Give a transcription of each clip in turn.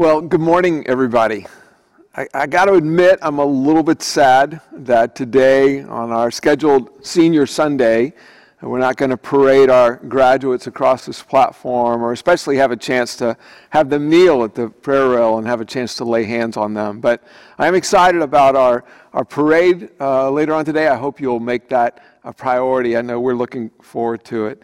Well, good morning, everybody. I got to admit, I'm a little bit sad that today, on our scheduled Senior Sunday, we're not going to parade our graduates across this platform, or especially have a chance to have them kneel at the prayer rail and have a chance to lay hands on them. But I'm excited about our parade later on today. I hope you'll make that a priority. I know we're looking forward to it.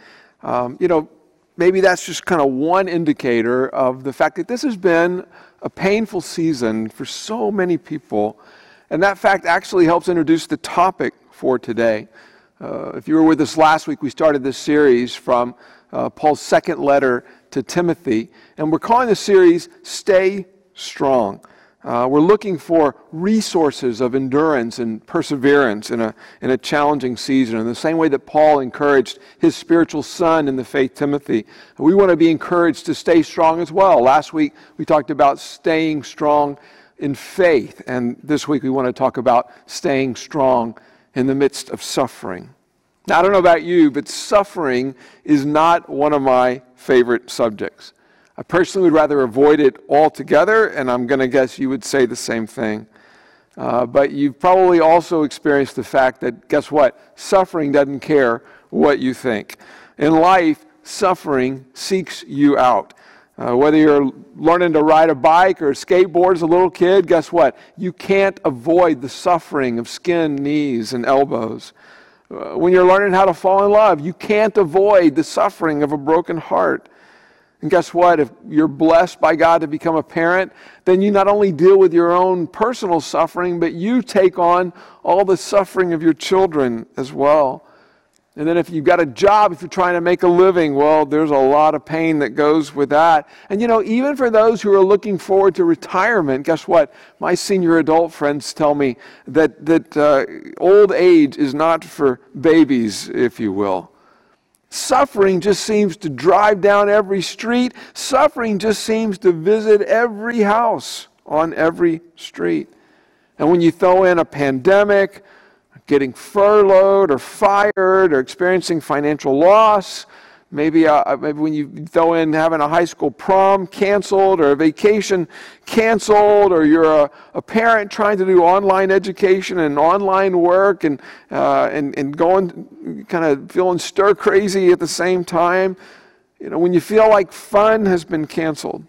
Maybe that's just kind of one indicator of the fact that this has been a painful season for so many people. And that fact actually helps introduce the topic for today. If you were with us last week, we started this series from Paul's second letter to Timothy. And we're calling the series Stay Strong. We're looking for resources of endurance and perseverance in a challenging season. In the same way that Paul encouraged his spiritual son in the faith, Timothy, we want to be encouraged to stay strong as well. Last week we talked about staying strong in faith, and this week we want to talk about staying strong in the midst of suffering. Now, I don't know about you, but suffering is not one of my favorite subjects. I personally would rather avoid it altogether, and I'm going to guess you would say the same thing. But you've probably also experienced the fact that, guess what? Suffering doesn't care what you think. In life, suffering seeks you out. Whether you're learning to ride a bike or skateboard as a little kid, guess what? You can't avoid the suffering of skin, knees, and elbows. When you're learning how to fall in love, you can't avoid the suffering of a broken heart. And guess what? If you're blessed by God to become a parent, then you not only deal with your own personal suffering, but you take on all the suffering of your children as well. And then if you've got a job, if you're trying to make a living, well, there's a lot of pain that goes with that. And even for those who are looking forward to retirement, guess what? My senior adult friends tell me that old age is not for babies, if you will. Suffering just seems to drive down every street. Suffering just seems to visit every house on every street. And when you throw in a pandemic, getting furloughed or fired or experiencing financial loss, maybe when you throw in having a high school prom canceled or a vacation canceled, or you're a parent trying to do online education and online work and going kind of feeling stir crazy at the same time, when you feel like fun has been canceled,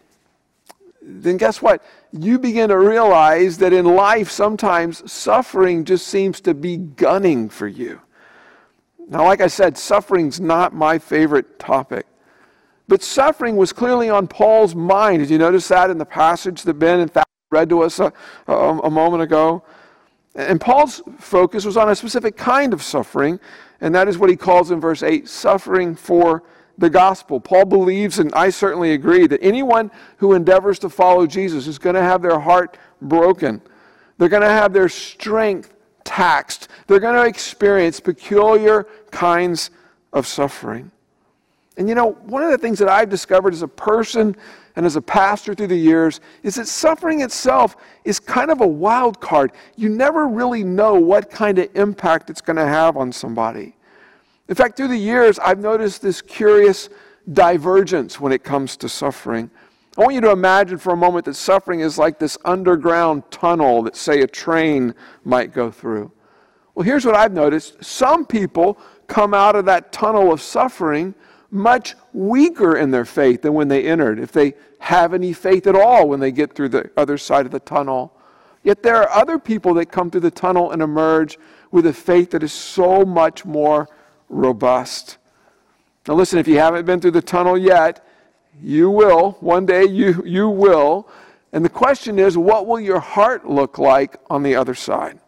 then guess what? You begin to realize that in life sometimes suffering just seems to be gunning for you. Now, like I said, suffering's not my favorite topic. But suffering was clearly on Paul's mind. Did you notice that in the passage that Ben and Thad read to us a moment ago? And Paul's focus was on a specific kind of suffering, and that is what he calls in verse 8, suffering for the gospel. Paul believes, and I certainly agree, that anyone who endeavors to follow Jesus is going to have their heart broken. They're going to have their strength taxed. They're going to experience peculiar kinds of suffering. And one of the things that I've discovered as a person and as a pastor through the years is that suffering itself is kind of a wild card. You never really know what kind of impact it's going to have on somebody. In fact, through the years, I've noticed this curious divergence when it comes to suffering. I want you to imagine for a moment that suffering is like this underground tunnel that, say, a train might go through. Well, here's what I've noticed. Some people come out of that tunnel of suffering much weaker in their faith than when they entered, if they have any faith at all when they get through the other side of the tunnel. Yet there are other people that come through the tunnel and emerge with a faith that is so much more robust. Now listen, if you haven't been through the tunnel yet, you will. One day you will. And the question is, what will your heart look like on the other side?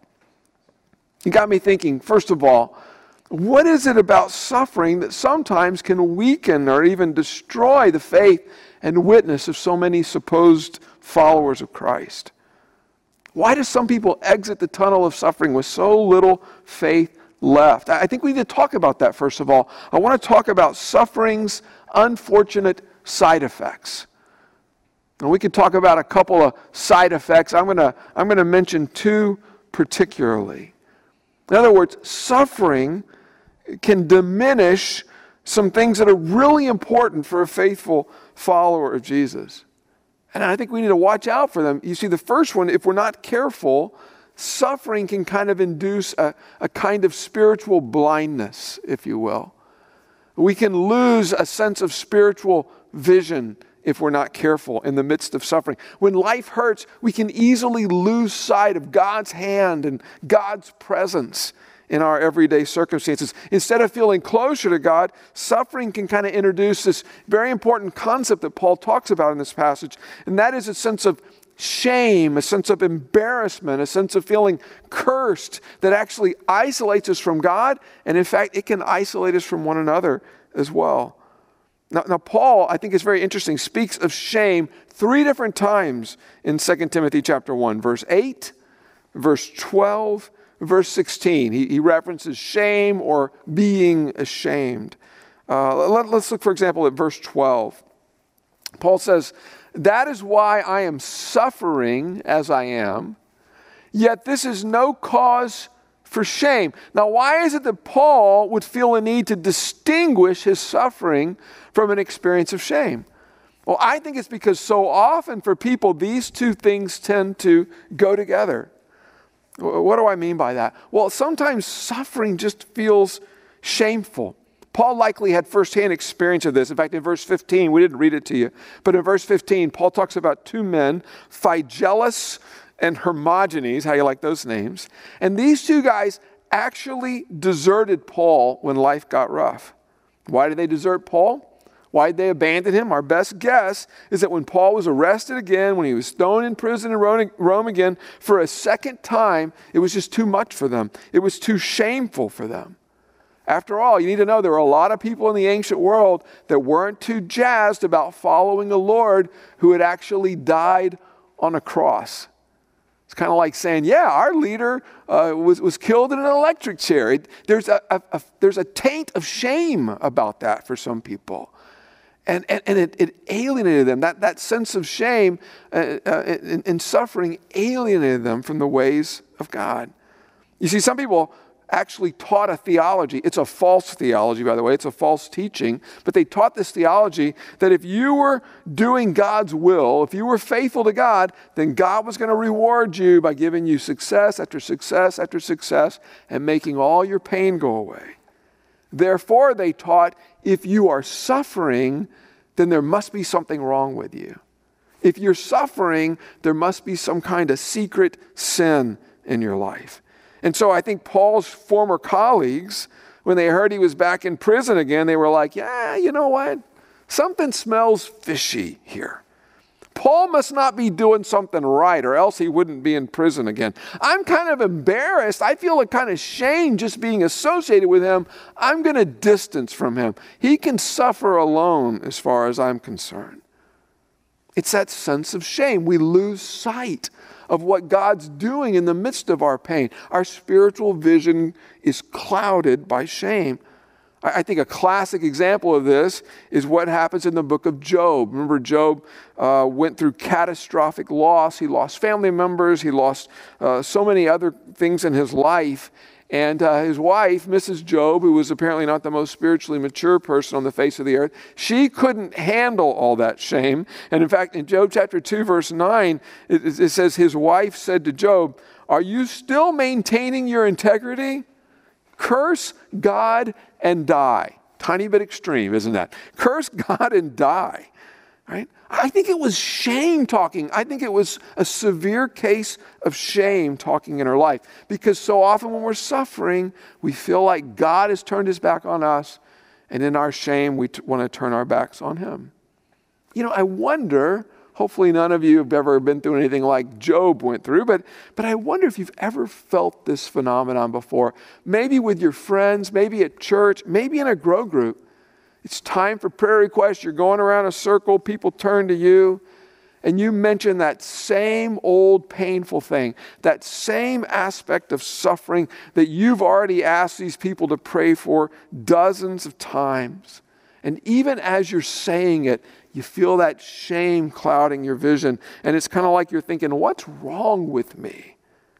You got me thinking, first of all, what is it about suffering that sometimes can weaken or even destroy the faith and witness of so many supposed followers of Christ? Why do some people exit the tunnel of suffering with so little faith left? I think we need to talk about that first of all. I want to talk about suffering's unfortunate side effects. And we could talk about a couple of side effects. I'm going to mention two particularly. In other words, suffering can diminish some things that are really important for a faithful follower of Jesus. And I think we need to watch out for them. You see, the first one, if we're not careful, suffering can kind of induce a kind of spiritual blindness, if you will. We can lose a sense of spiritual vision if we're not careful in the midst of suffering. When life hurts, we can easily lose sight of God's hand and God's presence in our everyday circumstances. Instead of feeling closer to God, suffering can kind of introduce this very important concept that Paul talks about in this passage, and that is a sense of shame, a sense of embarrassment, a sense of feeling cursed that actually isolates us from God, and in fact, it can isolate us from one another as well. Now Paul, I think is very interesting, speaks of shame 3 different times in 2 Timothy chapter 1, verse 8, verse 12, verse 16. He references shame or being ashamed. Let's look, for example, at verse 12. Paul says, "That is why I am suffering as I am, yet this is no cause for shame." Now, why is it that Paul would feel a need to distinguish his suffering from an experience of shame? Well, I think it's because so often for people, these two things tend to go together. What do I mean by that? Well, sometimes suffering just feels shameful. Paul likely had firsthand experience of this. In fact, in verse 15, we didn't read it to you, but in verse 15, Paul talks about 2 men, Phygellus and Hermogenes, how you like those names. And these 2 guys actually deserted Paul when life got rough. Why did they desert Paul? Why did they abandon him? Our best guess is that when Paul was arrested again, when he was thrown in prison in Rome again for a second time, it was just too much for them. It was too shameful for them. After all, you need to know there were a lot of people in the ancient world that weren't too jazzed about following a Lord who had actually died on a cross. It's kind of like saying, yeah, our leader was killed in an electric chair. There's a taint of shame about that for some people. And it alienated them. That sense of shame and suffering alienated them from the ways of God. You see, some people actually taught a theology. It's a false theology, by the way. It's a false teaching. But they taught this theology that if you were doing God's will, if you were faithful to God, then God was going to reward you by giving you success after success after success and making all your pain go away. Therefore, they taught, if you are suffering, then there must be something wrong with you. If you're suffering, there must be some kind of secret sin in your life. And so I think Paul's former colleagues, when they heard he was back in prison again, they were like, yeah, you know what? Something smells fishy here. Paul must not be doing something right, or else he wouldn't be in prison again. I'm kind of embarrassed. I feel a kind of shame just being associated with him. I'm going to distance from him. He can suffer alone as far as I'm concerned. It's that sense of shame. We lose sight of what God's doing in the midst of our pain. Our spiritual vision is clouded by shame. I think a classic example of this is what happens in the book of Job. Remember, Job went through catastrophic loss. He lost family members. He lost so many other things in his life. And his wife, Mrs. Job, who was apparently not the most spiritually mature person on the face of the earth, she couldn't handle all that shame. And in fact, in Job chapter 2, verse 9, it says his wife said to Job, "Are you still maintaining your integrity? Curse God and die." Tiny bit extreme, isn't that? Curse God and die, right? I think it was shame talking. I think it was a severe case of shame talking in her life, because so often when we're suffering, we feel like God has turned his back on us, and in our shame, we want to turn our backs on him. You know, I wonder, hopefully none of you have ever been through anything like Job went through, but I wonder if you've ever felt this phenomenon before. Maybe with your friends, maybe at church, maybe in a grow group. It's time for prayer requests. You're going around a circle. People turn to you, and you mention that same old painful thing, that same aspect of suffering that you've already asked these people to pray for dozens of times. And even as you're saying it, you feel that shame clouding your vision. And it's kind of like you're thinking, what's wrong with me?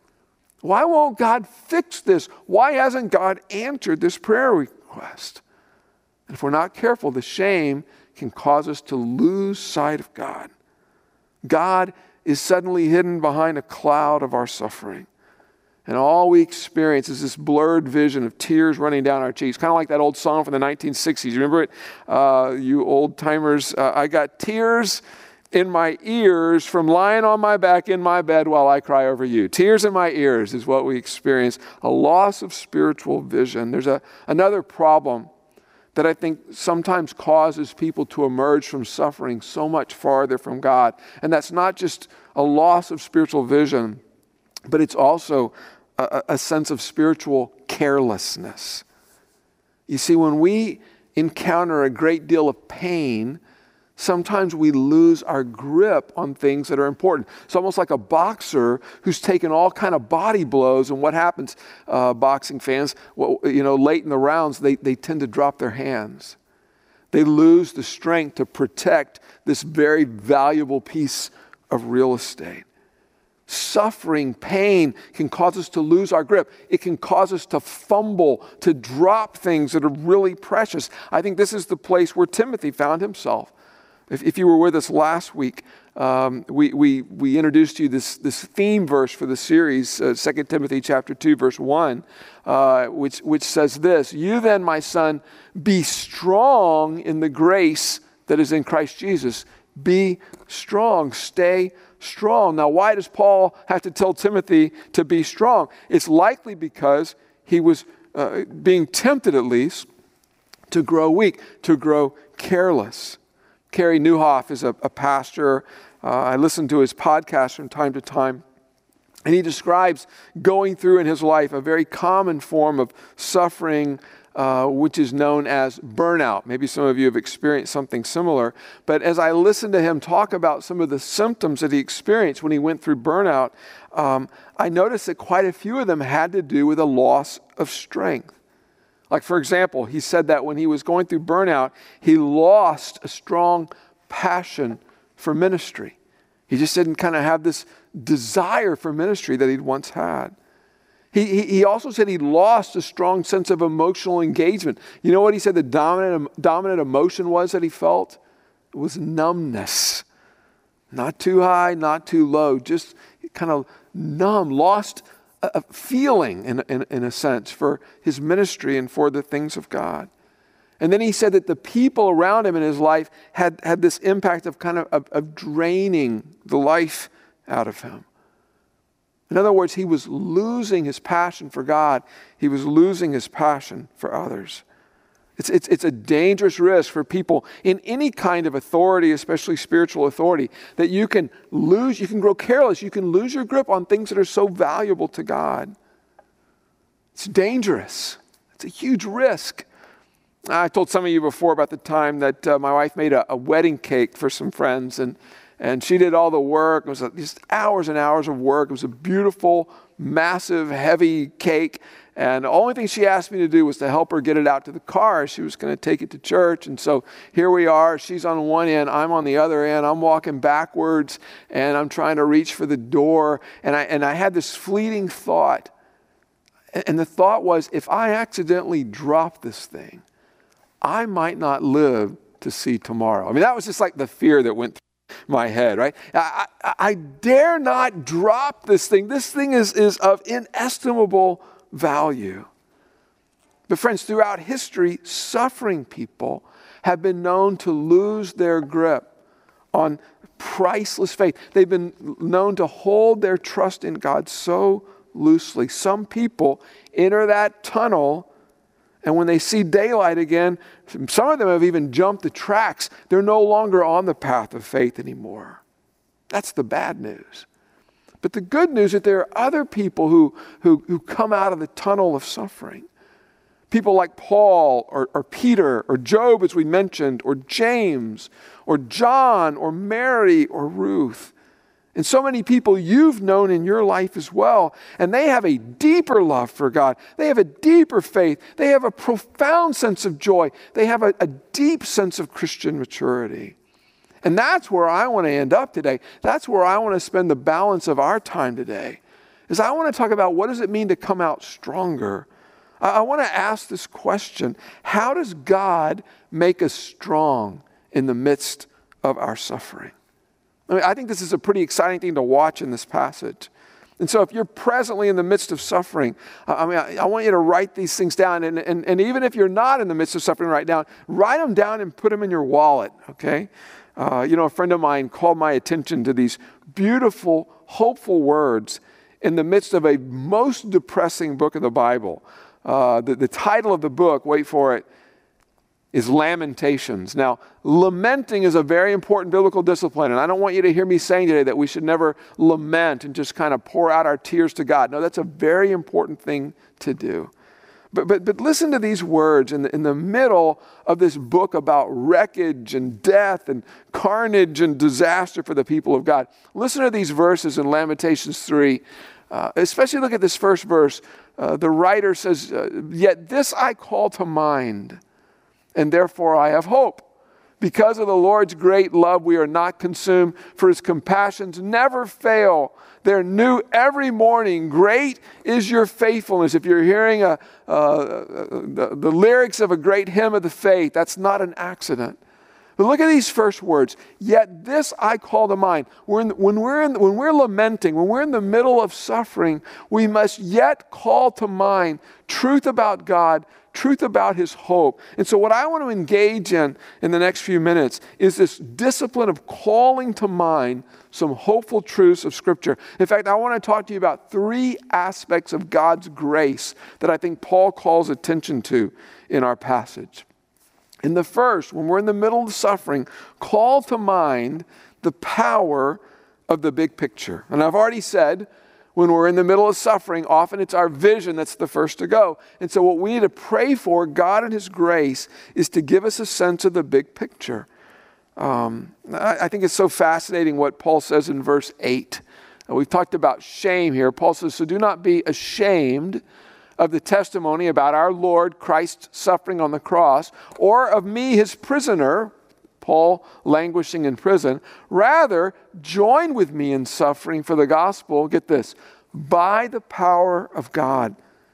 Why won't God fix this? Why hasn't God answered this prayer request? And if we're not careful, the shame can cause us to lose sight of God. God is suddenly hidden behind a cloud of our suffering. And all we experience is this blurred vision of tears running down our cheeks. Kind of like that old song from the 1960s. You remember it? You old timers. I got tears in my ears from lying on my back in my bed while I cry over you. Tears in my ears is what we experience. A loss of spiritual vision. There's another problem that I think sometimes causes people to emerge from suffering so much farther from God. And that's not just a loss of spiritual vision, but it's also a sense of spiritual carelessness. You see, when we encounter a great deal of pain, sometimes we lose our grip on things that are important. It's almost like a boxer who's taken all kind of body blows, and what happens, boxing fans, late in the rounds, they tend to drop their hands. They lose the strength to protect this very valuable piece of real estate. Suffering, pain can cause us to lose our grip. It can cause us to fumble, to drop things that are really precious. I think this is the place where Timothy found himself. If you were with us last week, we introduced you this theme verse for the series, 2 Timothy chapter 2, verse 1, which says this: "You then, my son, be strong in the grace that is in Christ Jesus." Be strong. Stay strong. Now, why does Paul have to tell Timothy to be strong? It's likely because he was being tempted, at least, to grow weak, to grow careless. Kerry Newhoff is a pastor. I listen to his podcast from time to time. And he describes going through in his life a very common form of suffering, which is known as burnout. Maybe some of you have experienced something similar. But as I listened to him talk about some of the symptoms that he experienced when he went through burnout, I noticed that quite a few of them had to do with a loss of strength. Like, for example, he said that when he was going through burnout, he lost a strong passion for ministry. He just didn't kind of have this desire for ministry that he'd once had. He also said he lost a strong sense of emotional engagement. You know what he said the dominant emotion was that he felt? It was numbness. Not too high, not too low, just kind of numb, lost a feeling in a sense for his ministry and for the things of God. And then he said that the people around him in his life had this impact of kind of draining the life out of him. In other words, he was losing his passion for God. He was losing his passion for others. It's a dangerous risk for people in any kind of authority, especially spiritual authority, that you can grow careless, you can lose your grip on things that are so valuable to God. It's dangerous. It's a huge risk. I told some of you before about the time that my wife made a wedding cake for some friends, and she did all the work. It was just hours and hours of work. It was a beautiful, massive, heavy cake. And the only thing she asked me to do was to help her get it out to the car. She was going to take it to church. And so here we are. She's on one end. I'm on the other end. I'm walking backwards, and I'm trying to reach for the door. And I had this fleeting thought. And the thought was, if I accidentally drop this thing, I might not live to see tomorrow. I mean, that was just like the fear that went through my head, right? I dare not drop this thing. This thing is of inestimable value. But friends, throughout history, suffering people have been known to lose their grip on priceless faith. They've been known to hold their trust in God so loosely. Some people enter that tunnel, and when they see daylight again, some of them have even jumped the tracks. They're no longer on the path of faith anymore. That's the bad news. But the good news is that there are other people who come out of the tunnel of suffering. People like Paul or Peter or Job, as we mentioned, or James or John or Mary or Ruth. And so many people you've known in your life as well. And they have a deeper love for God. They have a deeper faith. They have a profound sense of joy. They have a deep sense of Christian maturity. And that's where I want to end up today. That's where I want to spend the balance of our time today. Is I want to talk about what does it mean to come out stronger. I want to ask this question: how does God make us strong in the midst of our suffering? I mean, I think this is a pretty exciting thing to watch in this passage. And so if you're presently in the midst of suffering, I want you to write these things down. And even if you're not in the midst of suffering right now, write them down and put them in your wallet, okay? A friend of mine called my attention to these beautiful, hopeful words in the midst of a most depressing book of the Bible. The title of the book, wait for it, is Lamentations. Now, lamenting is a very important biblical discipline, and I don't want you to hear me saying today that we should never lament and just kind of pour out our tears to God. No, that's a very important thing to do. But listen to these words in the middle of this book about wreckage and death and carnage and disaster for the people of God. Listen to these verses in Lamentations 3. Especially look at this first verse. The writer says, "Yet this I call to mind, and therefore I have hope. Because of the Lord's great love, we are not consumed, for his compassions never fail. They're new every morning. Great is your faithfulness." If you're hearing the lyrics of a great hymn of the faith, that's not an accident. But look at these first words. "Yet this I call to mind." When we're lamenting, when we're in the middle of suffering, we must yet call to mind truth about God, truth about his hope. And so what I want to engage in the next few minutes is this discipline of calling to mind some hopeful truths of Scripture. In fact, I want to talk to you about 3 aspects of God's grace that I think Paul calls attention to in our passage. In the first, when we're in the middle of suffering, call to mind the power of the big picture. And I've already said, when we're in the middle of suffering, often it's our vision that's the first to go. And so what we need to pray for, God in his grace, is to give us a sense of the big picture. I think it's so fascinating what Paul says in verse 8. We've talked about shame here. Paul says, "So do not be ashamed of the testimony about our Lord Christ's suffering on the cross, or of me, his prisoner," Paul languishing in prison. "Rather, join with me in suffering for the gospel," get this, "by the power of God."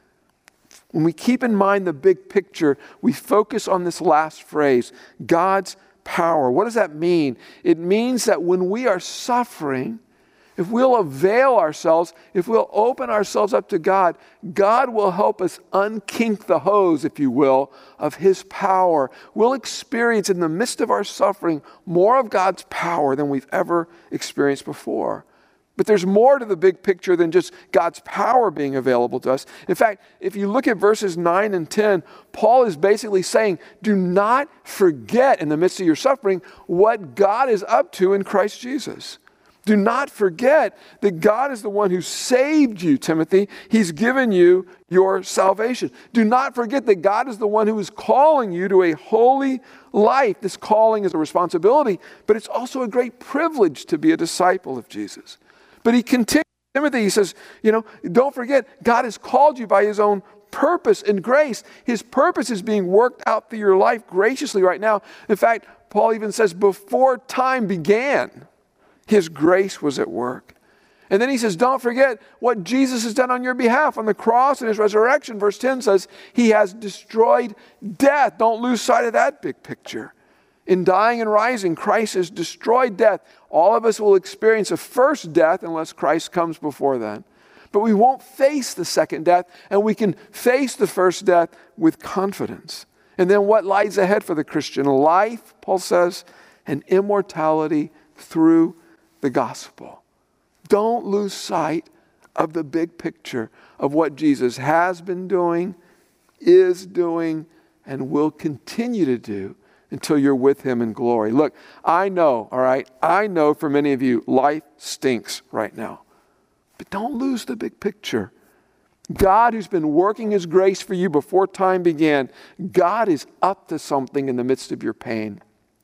When we keep in mind the big picture, we focus on this last phrase, God's power. What does that mean? It means that when we are suffering, if we'll avail ourselves, if we'll open ourselves up to God, God will help us unkink the hose, if you will, of his power. We'll experience in the midst of our suffering more of God's power than we've ever experienced before. But there's more to the big picture than just God's power being available to us. In fact, if you look at verses 9 and 10, Paul is basically saying, do not forget in the midst of your suffering what God is up to in Christ Jesus. Do not forget that God is the one who saved you, Timothy. He's given you your salvation. Do not forget that God is the one who is calling you to a holy life. This calling is a responsibility, but it's also a great privilege to be a disciple of Jesus. But he continues, Timothy, he says, don't forget, God has called you by his own purpose and grace. His purpose is being worked out through your life graciously right now. In fact, Paul even says, before time began, his grace was at work. And then he says, don't forget what Jesus has done on your behalf on the cross and his resurrection. Verse 10 says, he has destroyed death. Don't lose sight of that big picture. In dying and rising, Christ has destroyed death. All of us will experience a first death unless Christ comes before then. But we won't face the second death, and we can face the first death with confidence. And then what lies ahead for the Christian? Life, Paul says, and immortality through the gospel. Don't lose sight of the big picture of what Jesus has been doing, is doing, and will continue to do until you're with him in glory. Look, I know for many of you, life stinks right now. But don't lose the big picture. God, who's been working his grace for you before time began, God is up to something in the midst of your pain.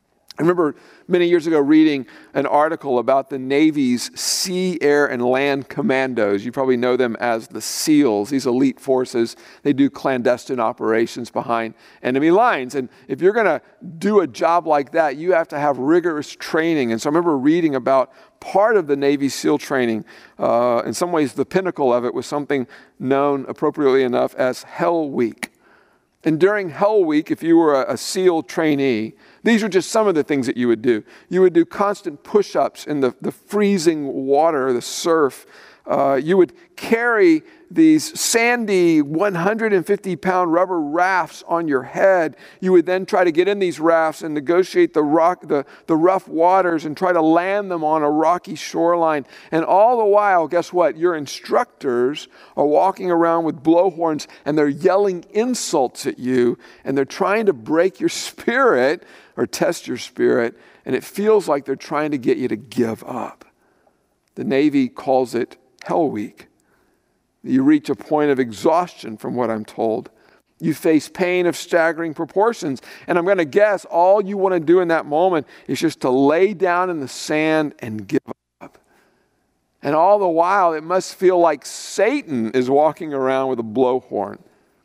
I remember many years ago reading an article about the Navy's sea, air, and land commandos. You probably know them as the SEALs, these elite forces. They do clandestine operations behind enemy lines. And if you're going to do a job like that, you have to have rigorous training. And so I remember reading about part of the Navy SEAL training. In some ways, the pinnacle of it was something known appropriately enough as Hell Week. And during Hell Week, if you were a SEAL trainee, these are just some of the things that you would do. You would do constant push-ups in the freezing water, the surf. You would carry these sandy 150-pound rubber rafts on your head. You would then try to get in these rafts and negotiate the rough waters and try to land them on a rocky shoreline. And all the while, guess what? Your instructors are walking around with blowhorns and they're yelling insults at you and they're trying to break your spirit or test your spirit, and it feels like they're trying to get you to give up. The Navy calls it Hell Week. You reach a point of exhaustion, from what I'm told. You face pain of staggering proportions. And I'm going to guess all you want to do in that moment is just to lay down in the sand and give up. And all the while, it must feel like Satan is walking around with a blowhorn,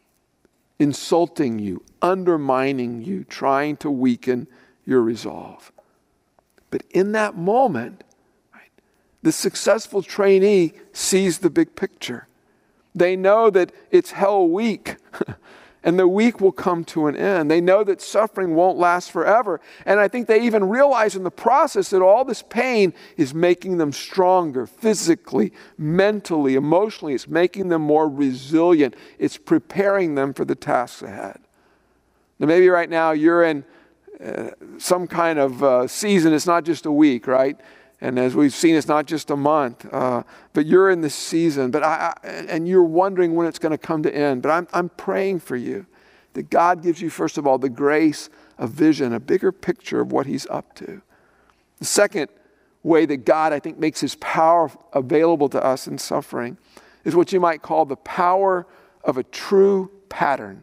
insulting you, undermining you, trying to weaken your resolve. But in that moment, the successful trainee sees the big picture. They know that it's Hell Week and the week will come to an end. They know that suffering won't last forever. And I think they even realize in the process that all this pain is making them stronger physically, mentally, emotionally. It's making them more resilient. It's preparing them for the tasks ahead. Now, maybe right now you're in some kind of season. It's not just a week, right? And as we've seen, it's not just a month, but you're in this season. And you're wondering when it's going to come to end. But I'm praying for you that God gives you, first of all, the grace, a vision, a bigger picture of what He's up to. The second way that God, I think, makes His power available to us in suffering is what you might call the power of a true pattern.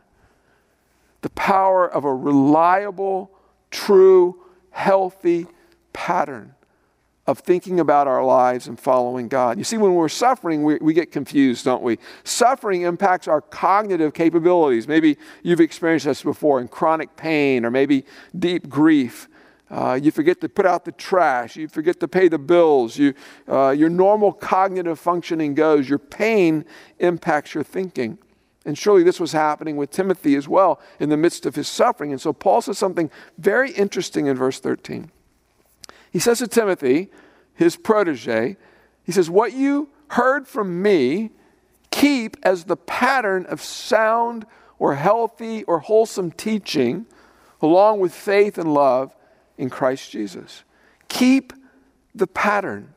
The power of a reliable, true, healthy pattern of thinking about our lives and following God. You see, when we're suffering, we get confused, don't we? Suffering impacts our cognitive capabilities. Maybe you've experienced this before in chronic pain or maybe deep grief. You forget to put out the trash. You forget to pay the bills. Your normal cognitive functioning goes. Your pain impacts your thinking. And surely this was happening with Timothy as well in the midst of his suffering. And so Paul says something very interesting in verse 13. He says to Timothy, his protege, he says, what you heard from me, keep as the pattern of sound or healthy or wholesome teaching, along with faith and love in Christ Jesus. Keep the pattern.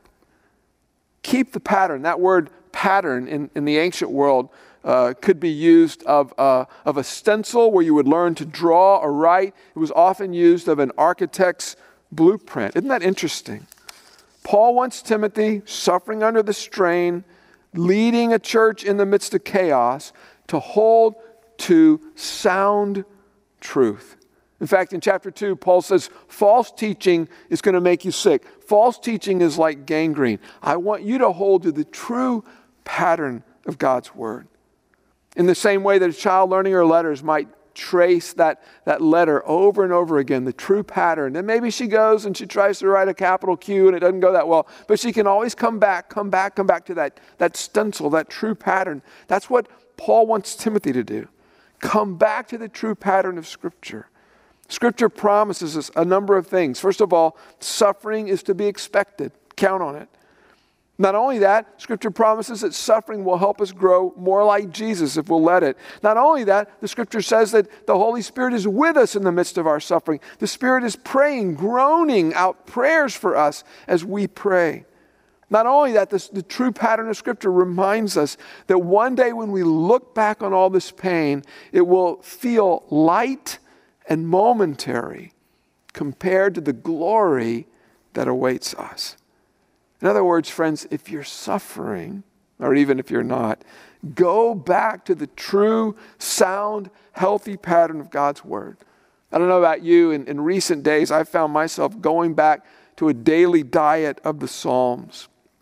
Keep the pattern. That word pattern in the ancient world could be used of a stencil where you would learn to draw or write. It was often used of an architect's blueprint. Isn't that interesting? Paul wants Timothy, suffering under the strain, leading a church in the midst of chaos, to hold to sound truth. In fact, in chapter 2, Paul says, false teaching is going to make you sick. False teaching is like gangrene. I want you to hold to the true pattern of God's word. In the same way that a child learning her letters might trace that letter over and over again, the true pattern. And maybe she goes and she tries to write a capital Q and it doesn't go that well, but she can always come back to that stencil, that true pattern. That's what Paul wants Timothy to do. Come back to the true pattern of Scripture. Scripture promises us a number of things. First of all, suffering is to be expected. Count on it. Not only that, Scripture promises that suffering will help us grow more like Jesus if we'll let it. Not only that, the Scripture says that the Holy Spirit is with us in the midst of our suffering. The Spirit is praying, groaning out prayers for us as we pray. Not only that, the true pattern of Scripture reminds us that one day when we look back on all this pain, it will feel light and momentary compared to the glory that awaits us. In other words, friends, if you're suffering, or even if you're not, go back to the true, sound, healthy pattern of God's Word. I don't know about you, in recent days, I've found myself going back to a daily diet of the Psalms.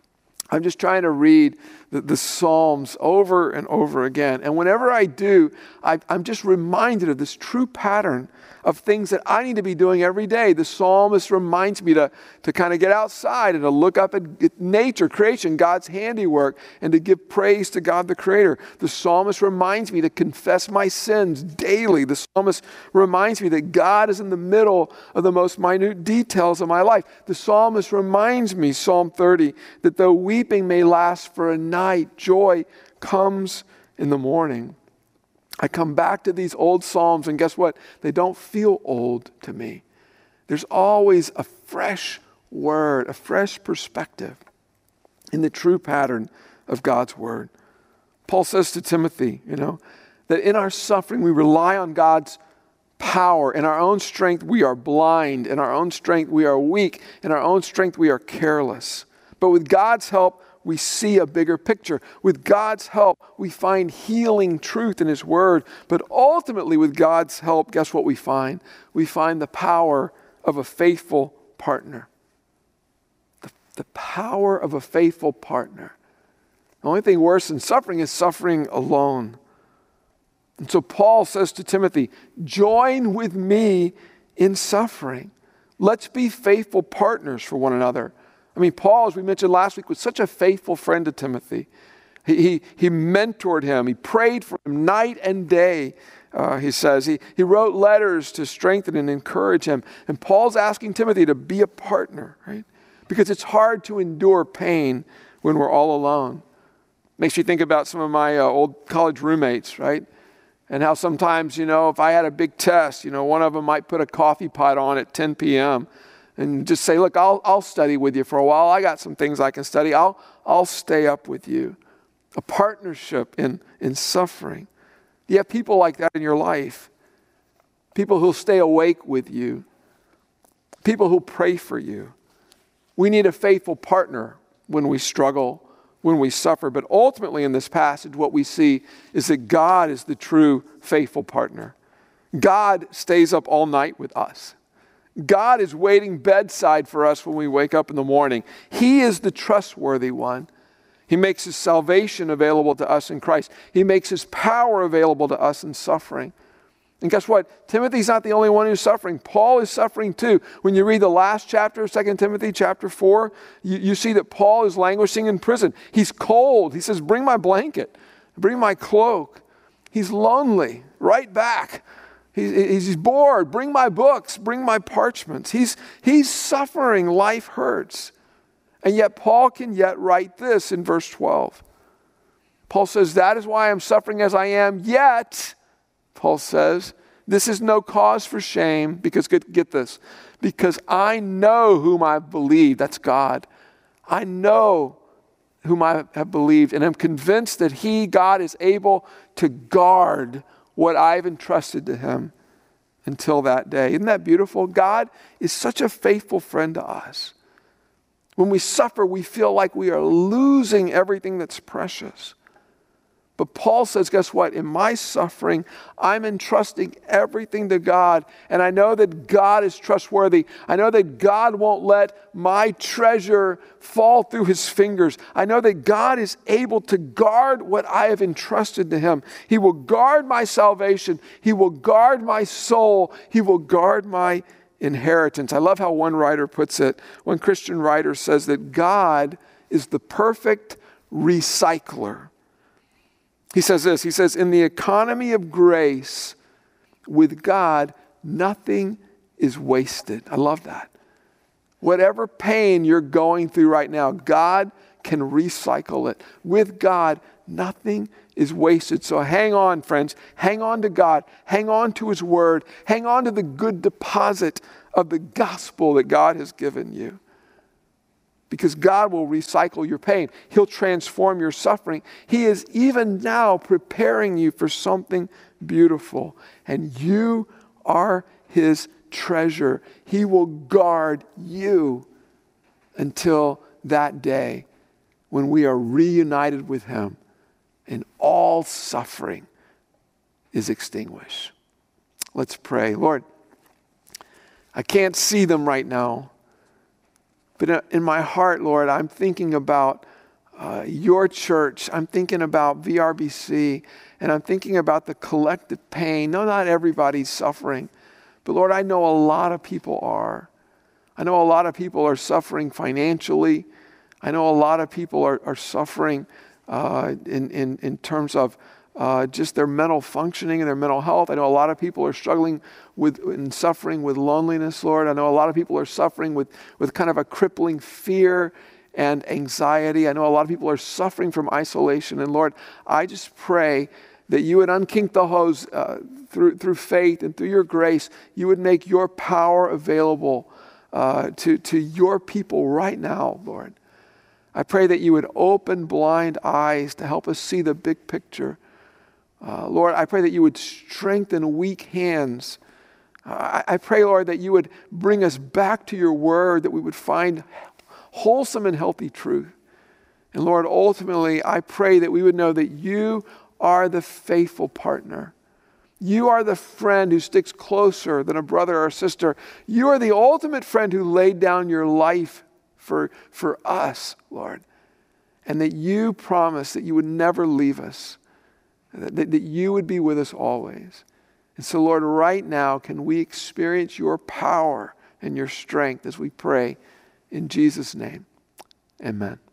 I'm just trying to read the Psalms over and over again. And whenever I do, I'm just reminded of this true pattern of things that I need to be doing every day. The psalmist reminds me to kind of get outside and to look up at nature, creation, God's handiwork, and to give praise to God the Creator. The psalmist reminds me to confess my sins daily. The psalmist reminds me that God is in the middle of the most minute details of my life. The psalmist reminds me, Psalm 30, that though weeping may last for a night, joy comes in the morning. I come back to these old Psalms, and guess what? They don't feel old to me. There's always a fresh word, a fresh perspective in the true pattern of God's word. Paul says to Timothy, that in our suffering we rely on God's power. In our own strength we are blind. In our own strength we are weak. In our own strength we are careless. But with God's help, we see a bigger picture. With God's help, we find healing truth in His Word. But ultimately, with God's help, guess what we find? We find the power of a faithful partner. The power of a faithful partner. The only thing worse than suffering is suffering alone. And so Paul says to Timothy, join with me in suffering. Let's be faithful partners for one another. Paul, as we mentioned last week, was such a faithful friend to Timothy. He mentored him. He prayed for him night and day, he says. He wrote letters to strengthen and encourage him. And Paul's asking Timothy to be a partner, right? Because it's hard to endure pain when we're all alone. Makes you think about some of my old college roommates, right? And how sometimes, if I had a big test, one of them might put a coffee pot on at 10 p.m., and just say, look, I'll study with you for a while. I got some things I can study. I'll stay up with you. A partnership in suffering. You have people like that in your life. People who'll stay awake with you. People who'll pray for you. We need a faithful partner when we struggle, when we suffer. But ultimately in this passage, what we see is that God is the true faithful partner. God stays up all night with us. God is waiting bedside for us when we wake up in the morning. He is the trustworthy one. He makes His salvation available to us in Christ. He makes His power available to us in suffering. And guess what? Timothy's not the only one who's suffering. Paul is suffering too. When you read the last chapter of 2 Timothy chapter 4, you see that Paul is languishing in prison. He's cold. He says, bring my blanket, bring my cloak. He's lonely, right back. He's bored. Bring my books. Bring my parchments. He's suffering. Life hurts. And yet Paul can yet write this in verse 12. Paul says, that is why I'm suffering as I am. Yet, Paul says, this is no cause for shame. Because, get this, because I know whom I've believed. That's God. I know whom I have believed. And I'm convinced that He, God, is able to guard what I've entrusted to Him until that day. Isn't that beautiful? God is such a faithful friend to us. When we suffer, we feel like we are losing everything that's precious. But Paul says, guess what? In my suffering, I'm entrusting everything to God. And I know that God is trustworthy. I know that God won't let my treasure fall through His fingers. I know that God is able to guard what I have entrusted to Him. He will guard my salvation. He will guard my soul. He will guard my inheritance. I love how one writer puts it. One Christian writer says that God is the perfect recycler. He says this, he says, in the economy of grace, with God, nothing is wasted. I love that. Whatever pain you're going through right now, God can recycle it. With God, nothing is wasted. So hang on, friends. Hang on to God. Hang on to His Word. Hang on to the good deposit of the gospel that God has given you. Because God will recycle your pain. He'll transform your suffering. He is even now preparing you for something beautiful. And you are His treasure. He will guard you until that day when we are reunited with Him and all suffering is extinguished. Let's pray. Lord, I can't see them right now. But in my heart, Lord, I'm thinking about your church. I'm thinking about VRBC, and I'm thinking about the collective pain. No, not everybody's suffering, but Lord, I know a lot of people are. I know a lot of people are suffering financially. I know a lot of people are suffering in terms of just their mental functioning and their mental health. I know a lot of people are struggling and suffering with loneliness, Lord. I know a lot of people are suffering with kind of a crippling fear and anxiety. I know a lot of people are suffering from isolation. And Lord, I just pray that you would unkink the hose through faith and through your grace. You would make your power available to your people right now, Lord. I pray that you would open blind eyes to help us see the big picture. Lord, I pray that you would strengthen weak hands. I pray, Lord, that you would bring us back to your word, that we would find wholesome and healthy truth. And Lord, ultimately, I pray that we would know that you are the faithful partner. You are the friend who sticks closer than a brother or sister. You are the ultimate friend who laid down your life for us, Lord. And that you promised that you would never leave us, that you would be with us always. And so, Lord, right now, can we experience your power and your strength as we pray in Jesus' name? Amen.